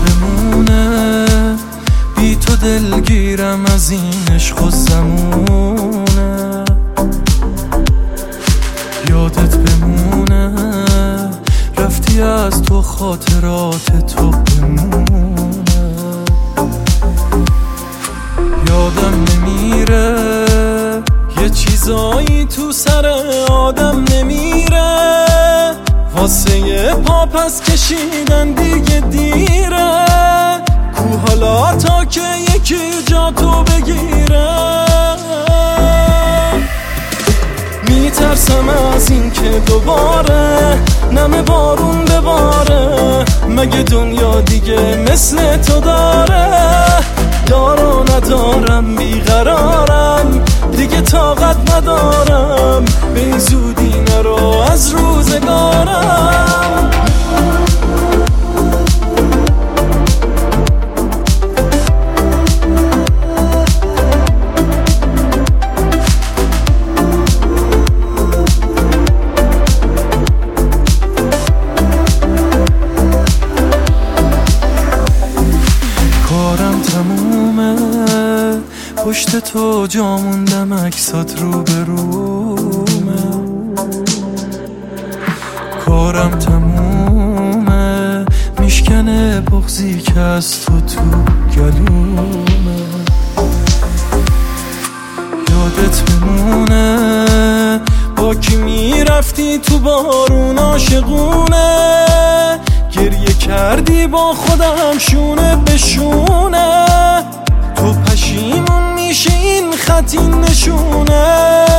بمونه، بی تو دلگیرم از این عشق و زمونه. یادت بمونه رفتی از تو خاطرات تو بمونه. یادم نمیره یه چیزایی تو سر آدم نمیره، واسه یه پا پس کشیدن دیگه دیره. کو حالا تا که یکی جا تو بگیره، میترسم از این که دوباره نم بارون بباره. مگه دنیا دیگه مثل تو داره؟ دارو ندارم بیقرارم دیگه، طاقت ندارم به این زودی نرو از روزگارم. کارم تمومه پشت تو جا موندم، عکسات رو به رومه. کارم تمومه میشکنه بغضی که از تو گلومه. یادت بمونه با کی میرفتی تو بارون عاشقونه، گریه کردی با خودم شونه به شونه. تو پشیمون میشه این خط این نشونه،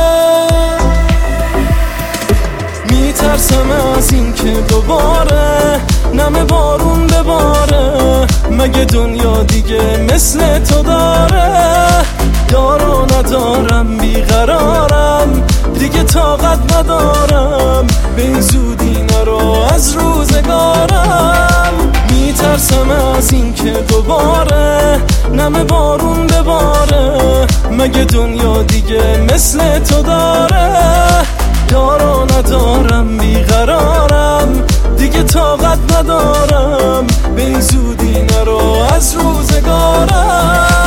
میترسم از این که دوباره نم بارون بباره. مگه دنیا دیگه مثل تو داره؟ دارو ندارم بیقرارم دیگه، طاقت ندارم به این زودی نرو از روزگارم. میترسم از این که دوباره نم بارون بباره. مگه دنیا دیگه مثل تو داره؟ دارو ندارم بیقرارم دیگه، طاقت ندارم به این زودی نرو از روزگارم.